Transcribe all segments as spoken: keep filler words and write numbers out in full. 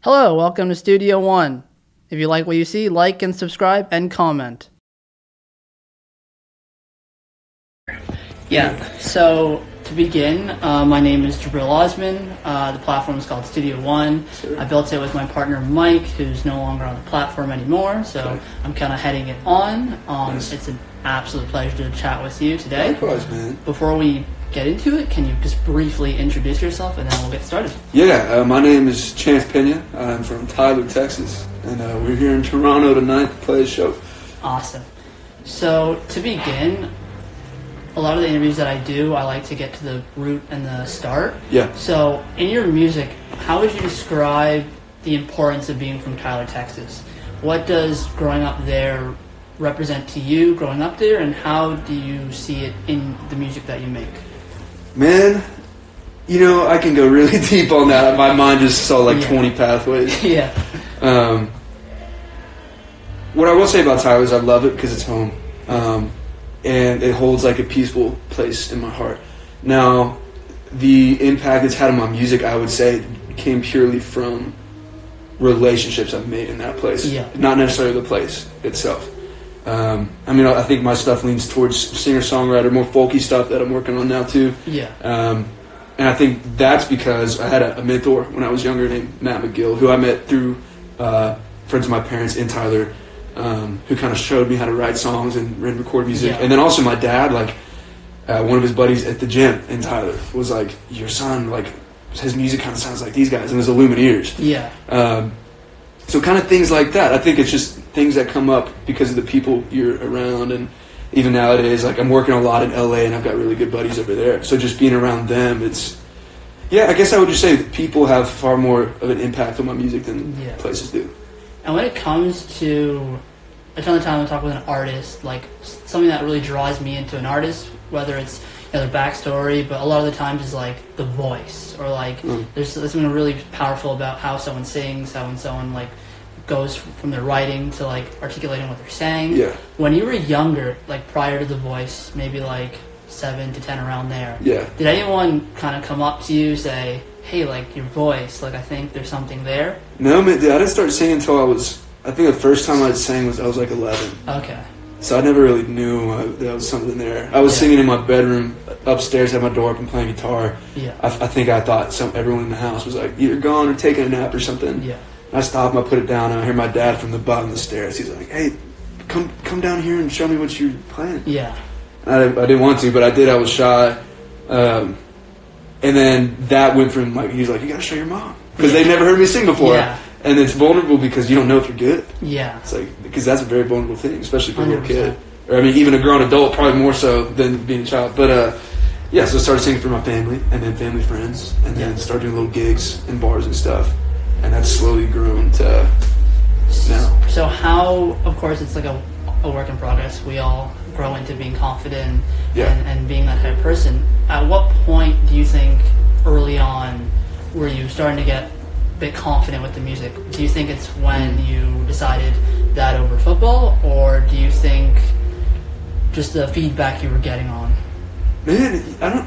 Hello, welcome to Studio One. If you like what you see, like and subscribe and comment. Yeah, so to begin, uh, my name is Jabril Osman. Uh, the platform is called Studio One. Sure. I built it with my partner Mike, who's no longer on the platform anymore, so Okay. I'm kind of heading it on. Um, Nice. It's an absolute pleasure to chat with you today. Likewise, man. Before we get into it, can you just briefly introduce yourself and then we'll get started? Yeah, uh, my name is Chance Pena. I'm from Tyler, Texas, and uh, we're here in Toronto tonight to play a show. Awesome. So to begin, a lot of the interviews that I do, I like to get to the root and the start. Yeah. So in your music, how would you describe the importance of being from Tyler, Texas? What does growing up there represent to you growing up there, and how do you see it in the music that you make? Man, you know, I can go really deep on that. My mind just saw like Yeah. twenty pathways. Yeah. Um, what I will say about Tyler is I love it because it's home. Um, and it holds like a peaceful place in my heart. Now, the impact it's had on my music, I would say, came purely from relationships I've made in that place. Yeah. Not necessarily the place itself. Um, I mean, I think my stuff leans towards singer-songwriter, more folky stuff that I'm working on now too. Yeah. Um, and I think that's because I had a, a mentor when I was younger named Matt McGill, who I met through uh, friends of my parents in Tyler, um, who kind of showed me how to write songs and, and record music. Yeah. And then also my dad, like uh, one of his buddies at the gym in Tyler, was like, "Your son, like his music kind of sounds like these guys," and it was the Lumineers. Yeah. Um, so kind of things like that. I think it's just things that come up because of the people you're around, and even nowadays, like I'm working a lot in L A and I've got really good buddies over there. So just being around them, it's yeah. I guess I would just say that people have far more of an impact on my music than Yeah. places do. And when it comes to a ton of time I talk with an artist, like something that really draws me into an artist, whether it's you know, their backstory, but a lot of the times is like the voice, or like Mm. there's, there's something really powerful about how someone sings, how when someone like goes from their writing to like articulating what they're saying. Yeah, When you were younger, like prior to The Voice, maybe like seven to ten around there, yeah. did anyone kind of come up to you say, hey, like your voice, like I think there's something there? No, man, dude, I didn't start singing until I was. I think the first time I sang was I was like eleven. Okay. So I never really knew uh, there was something there. I was Yeah. singing in my bedroom upstairs, had my door open, playing guitar. Yeah. I, I think I thought some everyone in the house was like either gone or taking a nap or something. Yeah. I stopped, I put it down, and I hear my dad from the bottom of the stairs. He's like, "Hey, come come down here and show me what you're playing." Yeah. I, didn't- I didn't want to, but I did. I was shy. Um, and then that went from like, he's like, "You gotta show your mom." Because Yeah. they've never heard me sing before. Yeah. And it's vulnerable because you don't know if you're good. Yeah. It's like, because that's a very vulnerable thing, especially for a little one hundred kid. percent. Or I mean, even a grown adult, probably more so than being a child. But uh, yeah, so I started singing for my family, and then family friends, and then Yeah. started doing little gigs in bars and stuff. And that's slowly grown to now. So how, of course, it's like a, a work in progress. We all grow into being confident Yeah. and, and being that type of person. At what point do you think early on were you starting to get a bit confident with the music? Do you think it's when you decided that over football, or do you think just the feedback you were getting on? Man, I don't.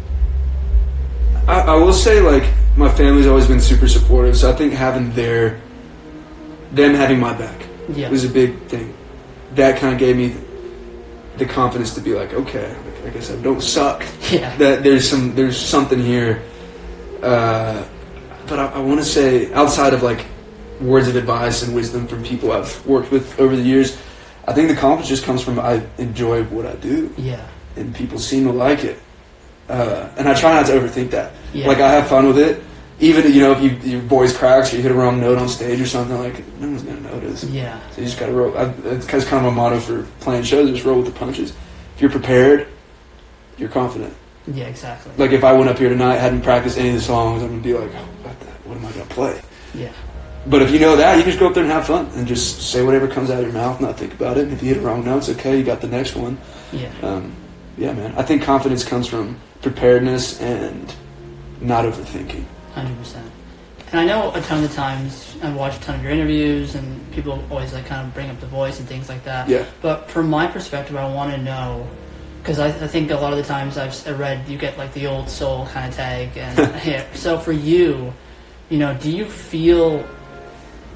I, I will say, like, my family's always been super supportive, so I think having their, them having my back Yeah. was a big thing. That kind of gave me the confidence to be like, okay, I guess I don't suck. Yeah. That there's some, there's something here. Uh, but I, I want to say, outside of like words of advice and wisdom from people I've worked with over the years, I think the confidence just comes from I enjoy what I do, Yeah. and and people seem to like it. Uh, and I try not to overthink that. Yeah. Like, I have fun with it. Even, you know, if you, your voice cracks or you hit a wrong note on stage or something, like, no one's going to notice. Yeah. So you just got to roll. I, it's kind of my motto for playing shows, just roll with the punches. If you're prepared, you're confident. Yeah, exactly. Like, if I went up here tonight, hadn't practiced any of the songs, I'm going to be like, oh, what, the, what am I going to play? Yeah. But if you know that, you can just go up there and have fun and just say whatever comes out of your mouth, not think about it. And if you hit a wrong note, it's okay, you got the next one. Yeah. Um, yeah, man. I think confidence comes from preparedness and not overthinking. one hundred percent. And I know a ton of the times I've watched a ton of your interviews, and people always like kind of bring up the voice and things like that. Yeah. But from my perspective, I want to know, because I, I think a lot of the times I've s- I read you get like the old soul kind of tag, and yeah. So for you, you know, do you feel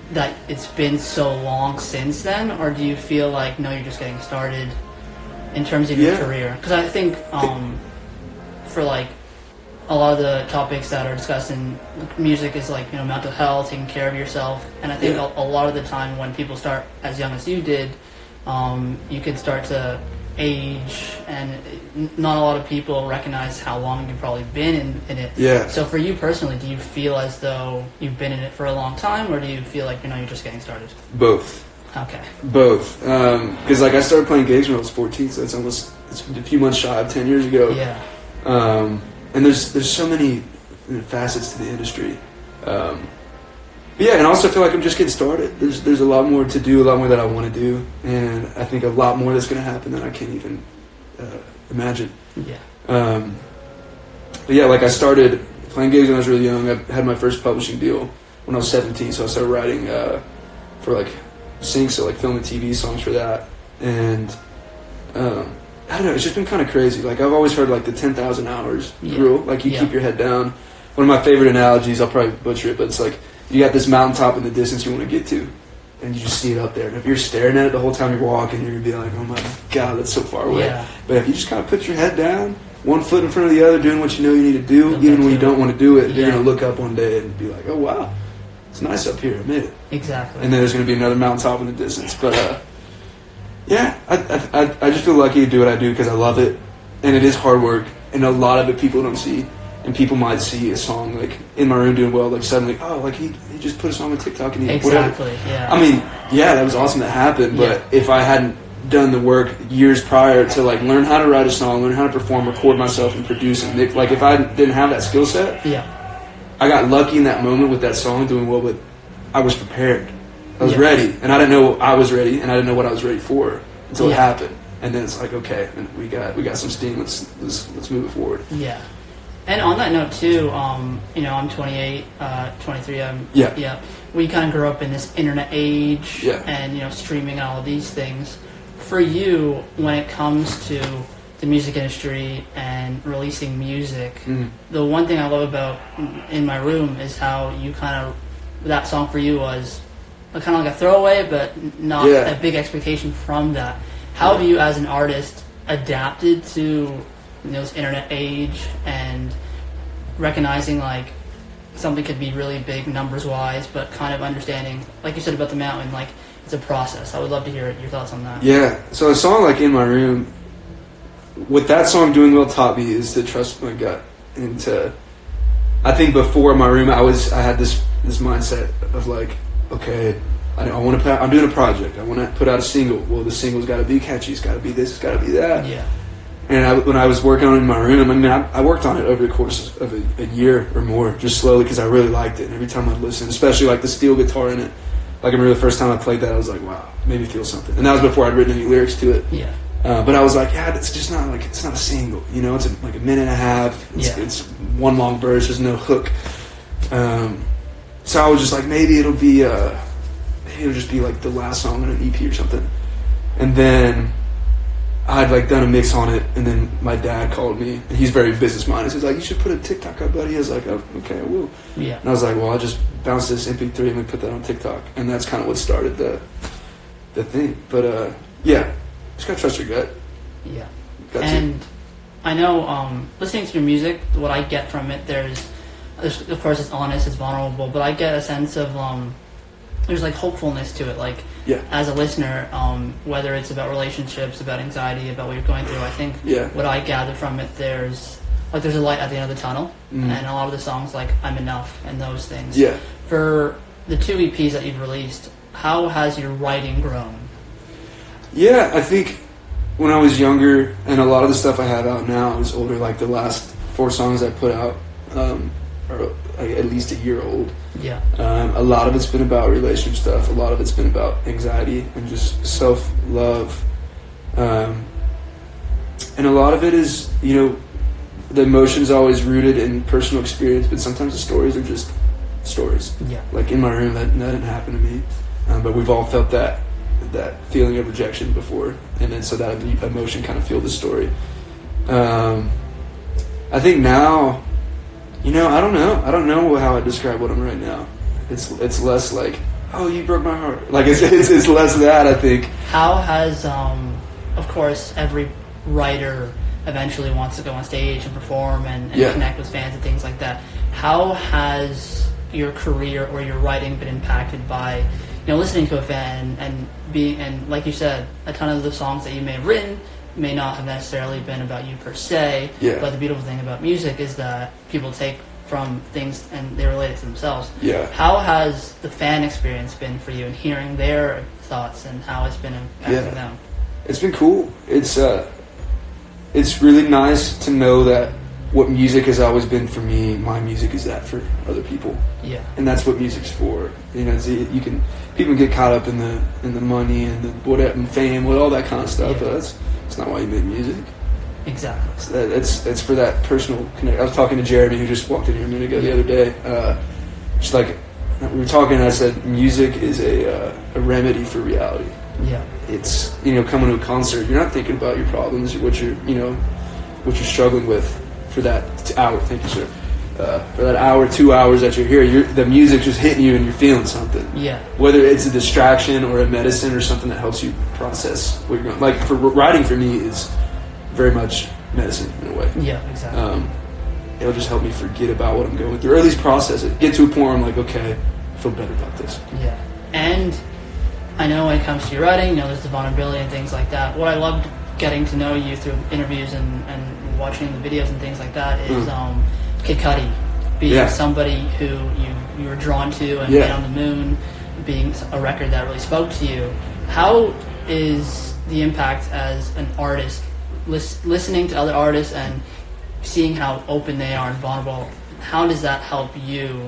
that it's been so long since then, or do you feel like no, you're just getting started in terms of your Yeah. career? Because I think um, for like a lot of the topics that are discussed in music is like, you know, mental health, taking care of yourself, and I think Yeah. a, a lot of the time when people start as young as you did, um, you can start to age, and n- not a lot of people recognize how long you've probably been in, in it. Yeah. So for you personally, do you feel as though you've been in it for a long time, or do you feel like, you know, you're just getting started? Both. Okay. Both. Because, like, I started playing gigs when I was fourteen, so it's almost it's a few months shy of ten years ago. Yeah. Um, and there's there's so many facets to the industry. Um, but yeah, and I also feel like I'm just getting started. There's there's a lot more to do, a lot more that I want to do, and I think a lot more that's going to happen that I can't even uh, imagine. Yeah. Um, but yeah, like I started playing gigs when I was really young. I had my first publishing deal when I was seventeen, so I started writing uh, for like Sync, so like film and T V songs for that. And um, I don't know, it's just been kind of crazy. Like I've always heard like the ten thousand hours Yeah. rule. Like you Yeah. keep your head down. One of my favorite analogies, I'll probably butcher it, but it's like you got this mountaintop in the distance you want to get to, and you just see it up there. And if you're staring at it the whole time you're walking, you're going to be like, oh my God, that's so far away. Yeah. But if you just kind of put your head down, one foot in front of the other, doing what you know you need to do, You'll even get when you to don't it. want to do it, you're Yeah. going to look up one day and be like, oh wow, it's nice up here, I made it. Exactly. And then there's going to be another mountaintop in the distance. But uh, yeah, I, I, I- I just feel lucky to do what I do because I love it. And it is hard work. And a lot of it people don't see. And people might see a song like In My Room doing well, like suddenly, oh, like he, he just put a song on TikTok and he Exactly. whatever. Yeah. I mean, yeah, that was awesome that happened. But if I hadn't done the work years prior to like learn how to write a song, learn how to perform, record myself, and produce and mix, like if I didn't have that skill set, yeah. I got lucky in that moment with that song doing well, but I was prepared. I was Yeah. ready, and I didn't know I was ready, and I didn't know what I was ready for until it Yeah. happened. And then it's like, okay, and we got we got some steam. Let's let's let's move it forward. Yeah. And on that note too, um, you know, I'm twenty-eight, uh, twenty-three. I'm Yeah. Yeah. We kind of grew up in this internet age, Yeah. and you know, streaming and all of these things. For you, when it comes to the music industry and releasing music, Mhm. the one thing I love about In My Room is how you kind of that song for you was kind of like a throwaway, but not Yeah. a big expectation from that. How have you, as an artist, adapted to you know, this internet age and recognizing like something could be really big numbers wise, but kind of understanding, like you said about the mountain, like it's a process. I would love to hear your thoughts on that. Yeah. So a song like In My Room, what that song doing well taught me is to trust my gut and to. I think before My Room, I was I had this this mindset of like, okay, I, I want to. I'm doing a project. I want to put out a single. Well, the single's got to be catchy. It's got to be this. It's got to be that. Yeah. And I, when I was working on it In My Room, I mean, I, I worked on it over the course of a, a year or more, just slowly because I really liked it. And every time I listened, especially like the steel guitar in it, like I remember the first time I played that, I was like, wow, it made me feel something. And that was before I'd written any lyrics to it. Yeah. Uh, but I was like, yeah, it's just not like it's not a single, you know. It's a, like a minute and a half. It's, Yeah. it's one long verse. There's no hook. Um, so I was just like, maybe it'll be, uh, maybe it'll just be like the last song on an E P or something. And then I'd like done a mix on it, and then my dad called me, and he's very business minded. He's like, you should put a TikTok up, buddy. I was like, oh, okay, I will. Yeah. And I was like, well, I'll just bounce this M P three and we put that on TikTok, and that's kind of what started the the thing. But uh, yeah, just gotta trust your gut. Yeah. Got to. And I know, um, listening to your music, what I get from it, there's, there's, of course, it's honest, it's vulnerable, but I get a sense of, um, there's like hopefulness to it. Like, Yeah. as a listener, um, whether it's about relationships, about anxiety, about what you're going through, I think Yeah. what I gather from it, there's, like, there's a light at the end of the tunnel, Mhm. and a lot of the songs, like, I'm Enough, and those things. Yeah. For the two E Ps that you've released, how has your writing grown? Yeah, I think when I was younger, and a lot of the stuff I have out now is older, like the last four songs I put out um, are like at least a year old. Yeah. Um, a lot of it's been about relationship stuff. A lot of it's been about anxiety and just self-love. Um, and a lot of it is, you know, the emotion's always rooted in personal experience, but sometimes the stories are just stories. Yeah. Like In My Room, that, that didn't happen to me. Um, but we've all felt that that feeling of rejection before. And then so that emotion kind of fueled the story. Um, I think now, you know, I don't know. I don't know how I describe what I'm right now. It's it's less like, oh, you broke my heart. Like it's it's, it's less of that, I think. How has, um, of course, every writer eventually wants to go on stage and perform and, and Yeah. connect with fans and things like that. How has your career or your writing been impacted by, you know, listening to a fan and being, and like you said, a ton of the songs that you may have written may not have necessarily been about you per se, Yeah. but the beautiful thing about music is that people take from things and they relate it to themselves. Yeah. How has the fan experience been for you and hearing their thoughts and how it's been impacting Yeah. them? It's been cool. It's uh, it's really nice to know that what music has always been for me, my music is that for other people, Yeah. and that's what music's for. You know, it's, you can people get caught up in the in the money and the whatever and fame, with all that kind of stuff. Yeah. But that's that's not why you make music. Exactly. It's, that, it's it's for that personal connect. I was talking to Jeremy, who just walked in here a minute ago, the other day. Uh, just like we were talking, and I said, music is a uh, a remedy for reality. Yeah. It's, you know, coming to a concert, you're not thinking about your problems, what you're, you know, what you're struggling with for that t- hour. Thank you, sir. Uh, for that hour, two hours that you're here, you're, the music's just hitting you and you're feeling something. Yeah. Whether it's a distraction or a medicine or something that helps you process what you're going. Like for writing, for me is very much medicine in a way. Yeah, exactly. Um, it'll just help me forget about what I'm going through, or at least process it. Get to a point where I'm like, okay, I feel better about this. Yeah. And I know when it comes to your writing, you know, there's the vulnerability and things like that. What I loved getting to know you through interviews and, and watching the videos and things like that is Mm. um, Kid Cudi being Yeah. somebody who you, you were drawn to and Yeah. Man on the Moon being a record that really spoke to you. How is the impact as an artist, lis- listening to other artists and seeing how open they are and vulnerable, how does that help you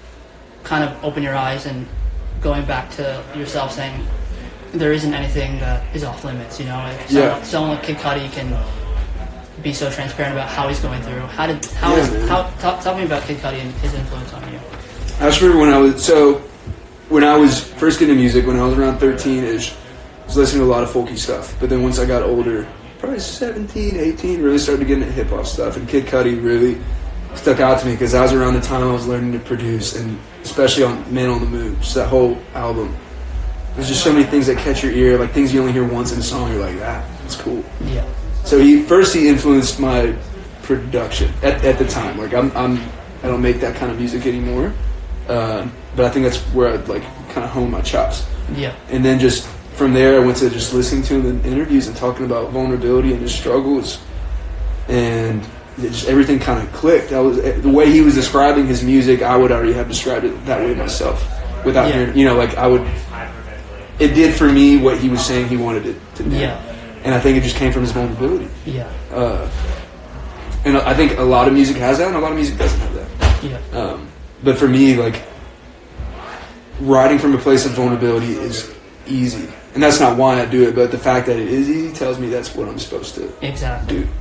kind of open your eyes and going back to yourself saying there isn't anything that is off limits, you know? If someone, Yeah. someone like Kid Cudi can be so transparent about how he's going through. How did how Yeah, is man. how talk, tell me about Kid Cudi and his influence on you? I just remember when I was so when I was first getting into music, when I was around thirteen-ish, I was listening to a lot of folky stuff. But then once I got older, probably seventeen, eighteen, really started to get into hip hop stuff. And Kid Cudi really stuck out to me because that was around the time I was learning to produce, and especially on Man on the Moon, just that whole album. There's just so many things that catch your ear, like things you only hear once in a song. You're like, ah, that's cool. Yeah. So he first he influenced my production at, at the time. Like I'm, I'm I don't make that kind of music anymore, um, but I think that's where I'd like kind of hone my chops. Yeah. And then just from there, I went to just listening to him in interviews and talking about vulnerability and his struggles, and it just everything kind of clicked. I was the way he was describing his music, I would already have described it that way myself without Yeah. hearing. You know, like I would. It did for me what he was saying he wanted it to do. Yeah. And I think it just came from his vulnerability. Yeah. Uh, and I think a lot of music has that, and a lot of music doesn't have that. Yeah. Um, but for me, like, writing from a place of vulnerability is easy. And that's not why I do it, but the fact that it is easy tells me that's what I'm supposed to Exactly. do.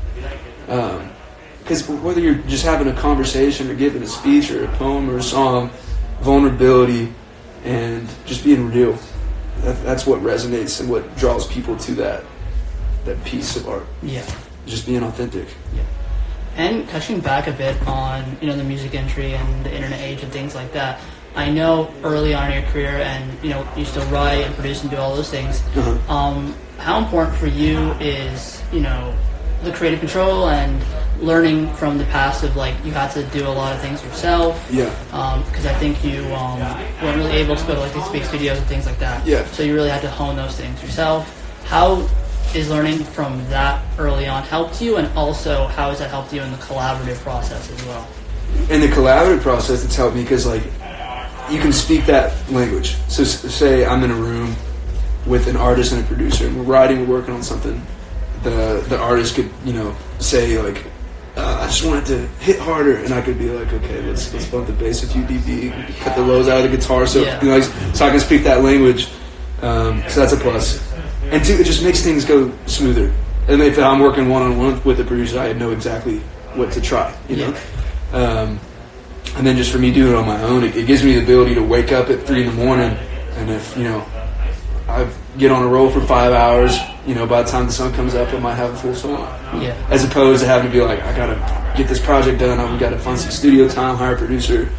Because whether you're just having a conversation or giving a speech or a poem or a song, vulnerability and just being real, that, that's what resonates and what draws people to that that piece of art. Yeah. Just being authentic. Yeah. And touching back a bit on, you know, the music industry and the internet age and things like that, I know early on in your career and, you know, you still write and produce and do all those things, Uh-huh. um, how important for you is, you know, the creative control and learning from the past of, like, you had to do a lot of things yourself? Yeah. Because I think you um, weren't really able to go to, like, these big studios and things like that. Yeah. So you really had to hone those things yourself. How is learning from that early on helped you, and also how has that helped you in the collaborative process as well? In the collaborative process, it's helped me because, like, you can speak that language. So, s- say I'm in a room with an artist and a producer, and we're writing, we're working on something. The the artist could, you know, say like, uh, "I just want it to hit harder," and I could be like, "Okay, let's let's bump the bass a few dB, cut the lows out of the guitar," so Yeah. you know, so I can speak that language. Um, so that's a plus. And two, it just makes things go smoother. And if I'm working one on one with the producer, I know exactly what to try. You know. Um, and then just for me doing it on my own, it, it gives me the ability to wake up at three in the morning, and if you know, I get on a roll for five hours, you know, by the time the sun comes up, I might have a full song. Yeah. As opposed to having to be like, I gotta get this project done, I've got to find some studio time, hire a producer,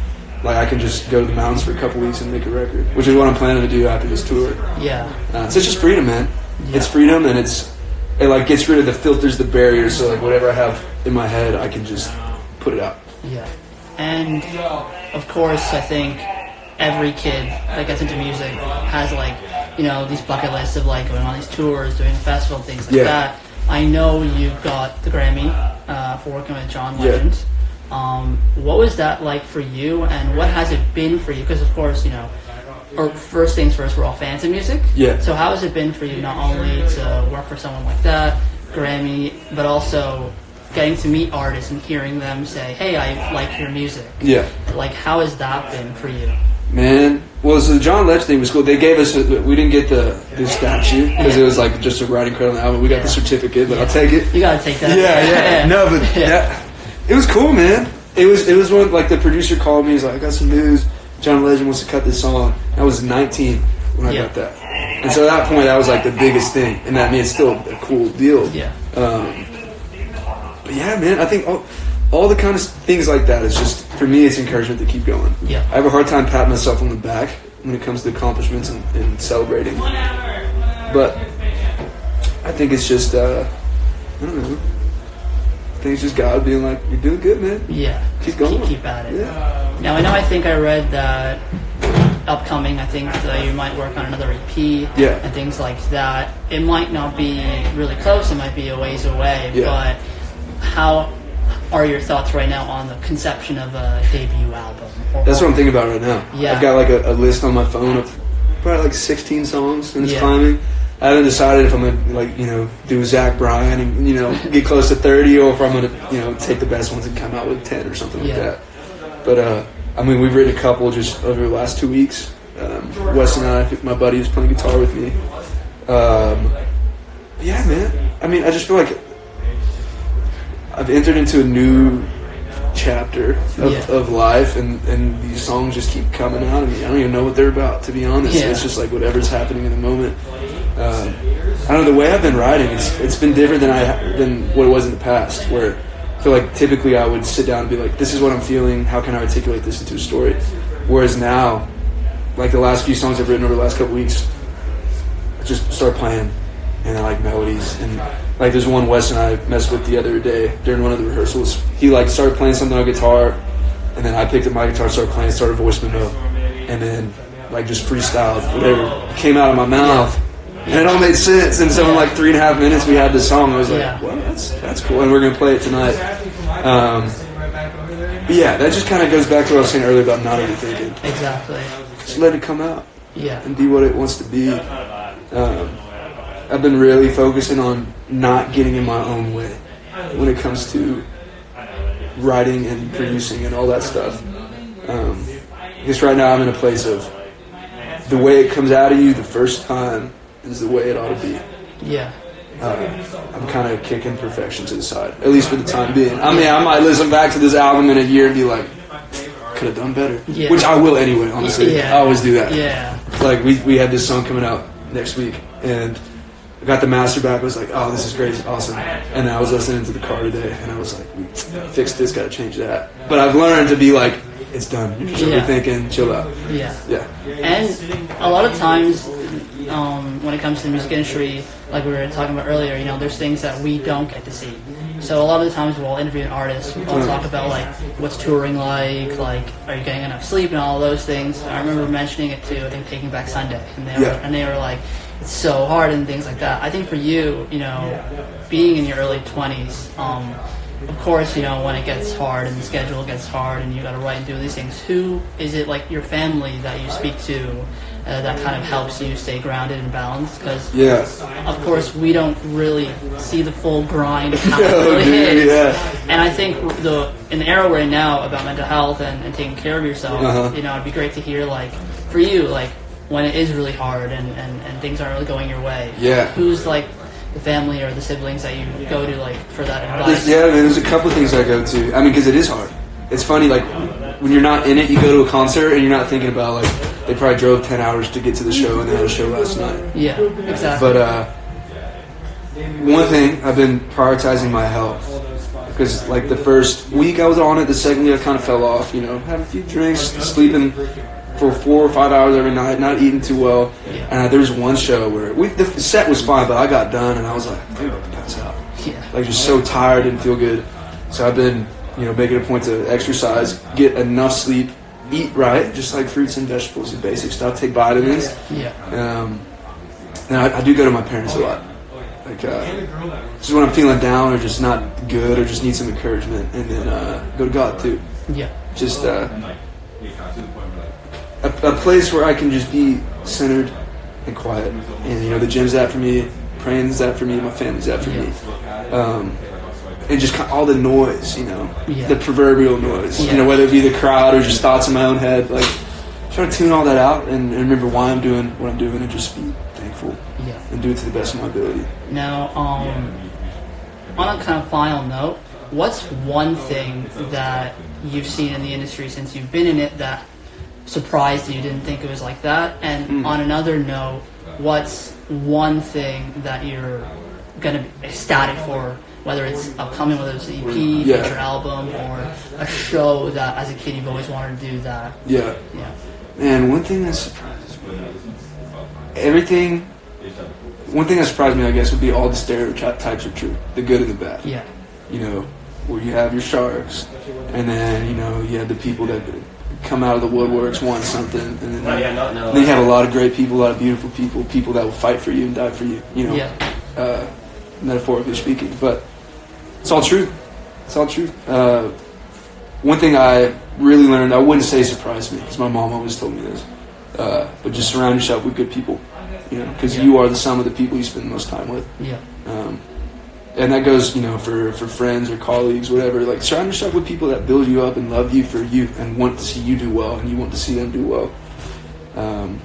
like I can just go to the mountains for a couple weeks and make a record, which is what I'm planning to do after this tour. Yeah. Uh, so it's just freedom, man. Yeah. It's freedom, and it's it like gets rid of the filters, the barriers. So like whatever I have in my head, I can just put it out. Yeah. And of course, I think every kid that gets into music has like, you know, these bucket lists of like going on these tours, doing festival things like Yeah. that. I know you got the Grammy uh, for working with John Yeah. Legend. Um, what was that like for you, and what has it been for you? Because of course, you know, or first things first, we're all fans of music. Yeah. So how has it been for you not only to work for someone like that, Grammy, but also getting to meet artists and hearing them say, "Hey, I like your music." Yeah. Like, how has that been for you? Man, well, so the John Legend thing was cool. They gave us, a, we didn't get the, the statue because it was like just a writing credit on the album. We got Yeah. the certificate, but Yeah. I'll take it. You gotta take that. Yeah, yeah. No, but Yeah. that, it was cool, man. It was, it was when like the producer called me. He's like, "I got some news. John Legend wants to cut this song." I was nineteen when I Yeah. got that, and so at that point, that was like the biggest thing. And that I mean, it's still a cool deal. Yeah. Um, but yeah, man, I think all, all the kind of things like that is just, for me, it's encouragement to keep going. Yeah. I have a hard time patting myself on the back when it comes to accomplishments and, and celebrating. But I think it's just, uh, I don't know. I think it's just God being like, "You're doing good, man. Yeah. Keep going." Keep, keep at it. Yeah. Now I know. I think I read that upcoming. I think that you might work on another E P. Yeah. And things like that. It might not be really close. It might be a ways away. Yeah. But how are your thoughts right now on the conception of a debut album? Or, That's what I'm thinking about right now. Yeah. I've got like a, a list on my phone of probably like sixteen songs, and it's Yeah. climbing. I haven't decided if I'm gonna like you know do Zach Bryan and you know get close to thirty, or if I'm gonna you know take the best ones and come out with ten or something Yeah. like that. But uh, I mean, we've written a couple just over the last two weeks. Um, Wes and I, my buddy, was playing guitar with me. Um, yeah, man. I mean, I just feel like I've entered into a new chapter of, Yeah. of life, and, and these songs just keep coming out of me. I don't even know what they're about, to be honest. Yeah. It's just like whatever's happening in the moment. Um, I don't know, the way I've been writing, it's it's been different than I than what it was in the past, where I feel like typically I would sit down and be like, "This is what I'm feeling, how can I articulate this into a story?" Whereas now, like the last few songs I've written over the last couple weeks, I just start playing, and I like melodies, and like there's one Wes and I messed with the other day during one of the rehearsals. He like started playing something on guitar, and then I picked up my guitar, started playing, started voice memo, and then like just freestyled whatever came out of my mouth, and it all made sense. And so in like three and a half minutes we had this song. I was like, Yeah. "Well, that's that's cool," and we're gonna play it tonight. Um, but yeah, that just kind of goes back to what I was saying earlier about not overthinking. Exactly. Just let it come out Yeah. and be what it wants to be. Um, I've been really focusing on not getting in my own way when it comes to writing and producing and all that stuff. Um, because right now I'm in a place of the way it comes out of you the first time is the way it ought to be. Yeah. Uh, I'm kind of kicking perfection to the side, at least for the time being. I mean, I might listen back to this album in a year and be like, could have done better. Yeah. Which I will anyway, honestly. Yeah. I always do that. Yeah. Like, we, we had this song coming out next week, and I got the master back. I was like, "Oh, this is great, it's awesome." And I was listening to the car today, and I was like, "We fixed this, got to change that." But I've learned to be like, "It's done. You're just Yeah. overthinking. Chill out." Yeah. Yeah. And a lot of times, um, when it comes to the music industry, like we were talking about earlier, you know, there's things that we don't get to see. So a lot of the times we'll interview an artist, we'll Mm. talk about like what's touring like, like are you getting enough sleep and all those things. I remember mentioning it to I think Taking Back Sunday, and they were Yeah. and they were like, it's so hard and things like that. I think for you, you know, being in your early twenties, um, of course, you know, when it gets hard and the schedule gets hard and you got to write and do these things, who is it, like your family that you speak to uh, that kind of helps you stay grounded and balanced? Because, Yeah. of course, we don't really see the full grind of how it No, really dude, is. yeah. And I think the in the era we're in now about mental health and, and taking care of yourself, Uh-huh. you know, it'd be great to hear, like, for you, like, when it is really hard and, and, and things aren't really going your way. Yeah. Who's, like, the family or the siblings that you go to, like, for that advice? There's, yeah, man, there's a couple of things I go to. I mean, because it is hard. It's funny, like, when you're not in it, you go to a concert and you're not thinking about, like, they probably drove ten hours to get to the show and they had a show last night. Yeah, exactly. But uh, one thing, I've been prioritizing my health because like the first week I was on it, the second week I kind of fell off. You know, had a few drinks, sleeping for four or five hours every night, not eating too well. Yeah. And uh, there was one show where we, the set was fine, but I got done and I was like, I think I'm about to pass out. Yeah. Like just so tired, didn't feel good. So I've been, you know, making a point to exercise, get enough sleep, eat right, just like fruits and vegetables and basic stuff, take vitamins. Yeah. Um, and I, I do go to my parents a lot. Like, uh, just when I'm feeling down or just not good or just need some encouragement, and then uh, go to God too. Yeah. Just uh, a, a place where I can just be centered and quiet. And you know, the gym's that for me, praying's that for me, my family's that for me. Um, and just kind of all the noise, you know, Yeah. the proverbial noise. Yeah. You know, whether it be the crowd or just thoughts in my own head. Like, try to tune all that out and, and remember why I'm doing what I'm doing and just be thankful Yeah. and do it to the best of my ability. Now, um, on a kind of final note, what's one thing that you've seen in the industry since you've been in it that surprised you, didn't think it was like that? And Mm. on another note, what's one thing that you're going to be ecstatic for, whether it's upcoming, whether it's an E P, Yeah. future album, or a show that as a kid you've always wanted to do that? Yeah. Yeah. Man, one thing that surprises me, everything, one thing that surprised me, I guess, would be all the stereotypes are true, the good and the bad. Yeah. You know, where you have your sharks, and then, you know, you have the people that come out of the woodworks, want something, and then, Oh, yeah, no, no. then you have a lot of great people, a lot of beautiful people, people that will fight for you and die for you, you know, Yeah. uh, metaphorically speaking. But it's all true. It's all true. Uh, one thing I really learned, I wouldn't say surprised me, because my mom always told me this, uh, but just surround yourself with good people, you know, because Yeah. you are the sum of the people you spend the most time with. Yeah. Um, and that goes, you know, for, for friends or colleagues, whatever. Like, surround yourself with people that build you up and love you for you and want to see you do well, and you want to see them do well. Um,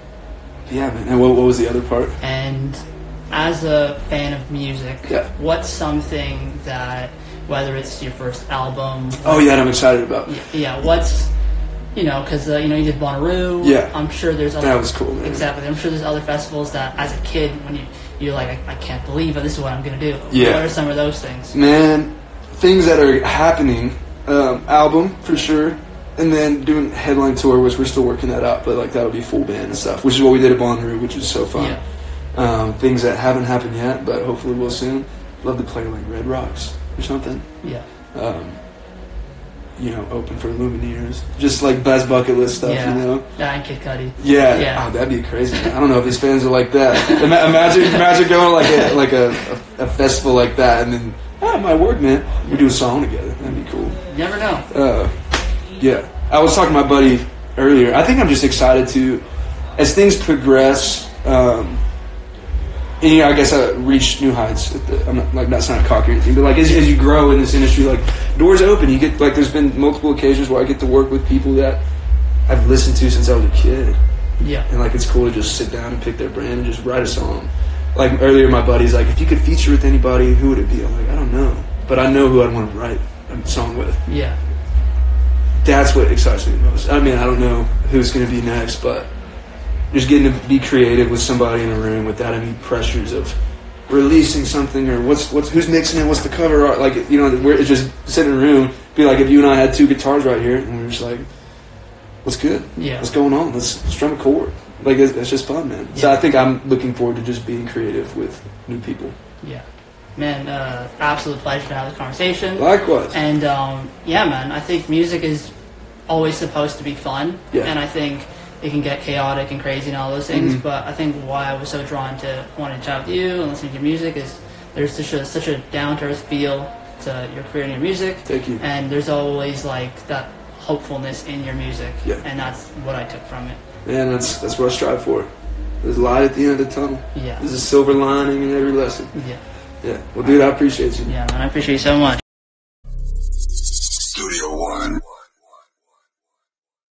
yeah, man. And what, what was the other part? And as a fan of music, Yeah. what's something that, whether it's your first album, Oh, yeah, that I'm excited about. y- yeah, what's, you know, because uh, you know you did Bonnaroo. Yeah. I'm sure there's other, That was cool, man. Exactly. I'm sure there's other festivals that, as a kid, when you you're like, I, I can't believe it. This is what I'm gonna do. Yeah. What are some of those things? Man, things that are happening, um, album for sure, and then doing headline tour, which we're still working that out, but like that'll be full band and stuff, which is what we did at Bonnaroo, which was so fun. Yeah. Um, things that haven't happened yet, but hopefully will soon. Love to play like Red Rocks or something. Yeah. Um, you know, open for Lumineers, just like best bucket list stuff, Yeah. you know. Yeah, and Kid Cudi. Yeah, Yeah. Oh, that'd be crazy. I don't know if his fans are like that. Ima- Imagine, imagine going like a like a, a, a festival like that, and then, oh my word, man, we do a song together. That'd be cool. You never know. Uh, yeah, I was talking to my buddy earlier. I think I'm just excited to, as things progress. Um, and, you know, I guess I reach new heights. At the, I'm not like not sounding cocky or anything, but like as, as you grow in this industry, like doors open. You get like there's been multiple occasions where I get to work with people that I've listened to since I was a kid. Yeah. And like it's cool to just sit down and pick their brain and just write a song. Like earlier, my buddy's like, if you could feature with anybody, who would it be? I'm like, I don't know, but I know who I'd want to write a song with. Yeah. That's what excites me the most. I mean, I don't know who's going to be next, but just getting to be creative with somebody in a room without any pressures of releasing something or what's what's who's mixing it, what's the cover art. Like, you know, we're just sitting in a room. Be like if you and I had two guitars right here, and we were just like, what's good? Yeah. What's going on? Let's strum a chord. Like it's, it's just fun, man. So Yeah. I think I'm looking forward to just being creative with new people. Yeah. Man, uh, absolute pleasure to have this conversation. Likewise. And um, yeah, man, I think music is always supposed to be fun. Yeah. And I think it can get chaotic and crazy and all those things. Mhm. But I think why I was so drawn to wanting to chat with you and listening to your music is there's such a, such a down to earth feel to your career and your music. Thank you. And there's always like that hopefulness in your music. Yeah. And that's what I took from it. Man, that's that's what I strive for. There's light at the end of the tunnel. Yeah. There's a silver lining in every lesson. Yeah. Yeah. Well, dude, I appreciate you. Yeah, man, I appreciate you so much.